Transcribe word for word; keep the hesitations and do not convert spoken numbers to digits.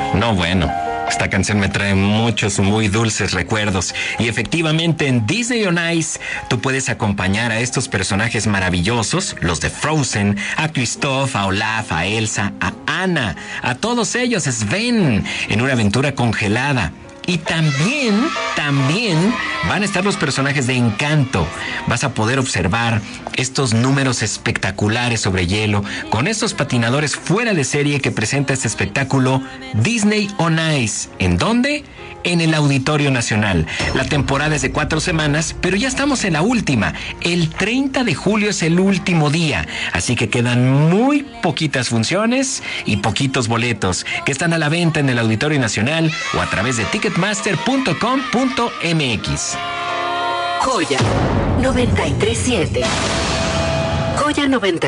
No, bueno. Esta canción me trae muchos muy dulces recuerdos. Y efectivamente en Disney on Ice tú puedes acompañar a estos personajes maravillosos, los de Frozen, a Kristoff, a Olaf, a Elsa, a Anna, a todos ellos, Sven, en una aventura congelada. Y también, también van a estar los personajes de Encanto. Vas a poder observar estos números espectaculares sobre hielo con estos patinadores fuera de serie que presenta este espectáculo Disney on Ice. ¿En dónde? En el Auditorio Nacional. La temporada es de cuatro semanas, pero ya estamos en la última. El treinta de julio es el último día, así que quedan muy poquitas funciones y poquitos boletos que están a la venta en el Auditorio Nacional o a través de ticketmaster punto com punto m x. Joya noventa y tres punto siete. Joya noventa.